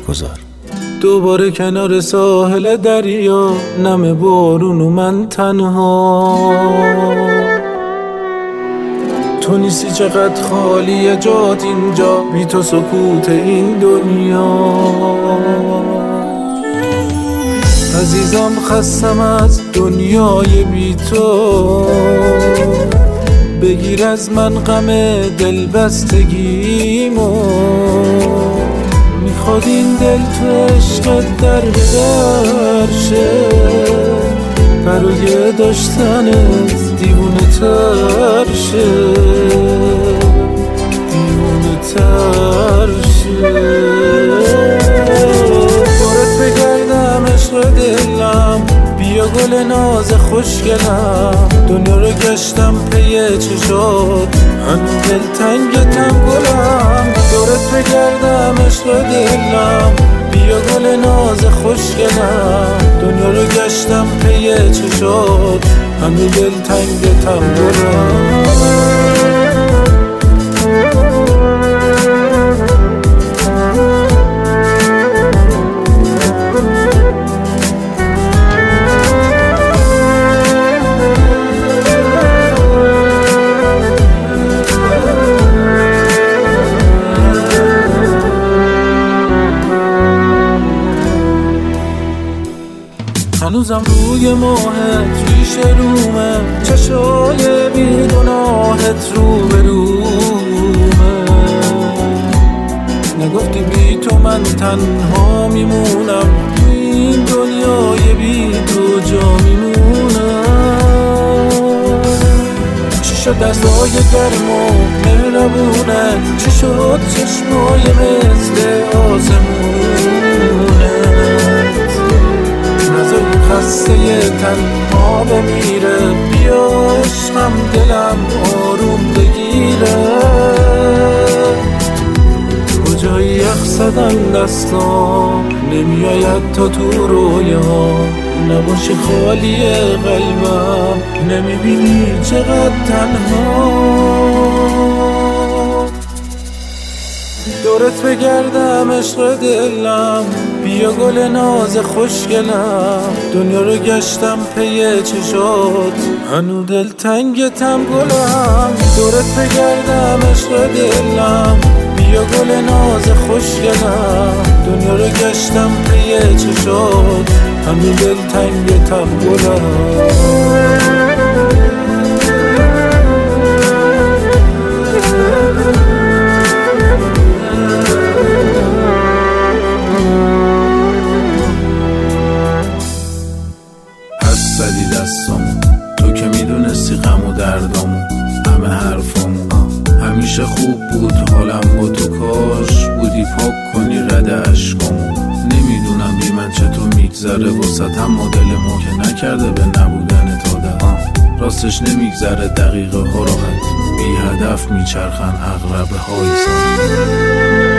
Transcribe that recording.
گذار. دوباره کنار ساحل دریا، نم بارون و من تنها. تو نیستی چقدر خالیه جات اینجا، بی تو سکوت این دنیا. عزیزم خستم از دنیای بی تو، بگیر از من غم دلبستگیمو. میخواد این دل تو عشقت در بدرشه، برای داشتنت دیوونه تر شه، دیوونه تر شه. دورت بگردم عشق دلم، بیا گل ناز خوشگلم. دنیا رو گشتم پی چشات، هنوز دلتنگتم گلم. دورت بگردم عشق دلم، بیا گل ناز خوشگلم. دنیا رو گشتم پی چشات، هنوز دلتنگتم گلم. هنوزم روی ماهت ریش رومه، چشای بی گناهت رو به رومه. نگفتی بی تو من تنها میمونم، تو این دنیای بی تو جا میمونم. چی شد دستای گرم و مهربونه، چی شد چشمای مثل آسمونه. خسته تنها بمیره، بیا عشقم دلم آروم بگیره. کجایی یخ زدن دستام، نمیاید تا تو رویا. نباشی خالی قلبم، نمیبینی چقدر تنها. دورت بگردم عشق دلم، بیا گل ناز خوشگلم. دنیا رو گشتم پی چشات، هنو دلتنگتم گلم. دورت بگردم عشق دلم، بیا گل ناز خوشگلم. دنیا رو گشتم پی چشات، هنو دلتنگتم گلم. زدی دستامو، تو که میدونستی غم و دردامو، همه حرفامو. همیشه خوب بود حالم با تو، کاش بودی پاک کنی رد عشقامو. نمیدونم بی من چطور میگذره واسطم، مدل ما که نکرده به نبودن عادت. راستش نمیگذره دقیقه ها راحت، بی هدف میچرخن عقربه های ساعت.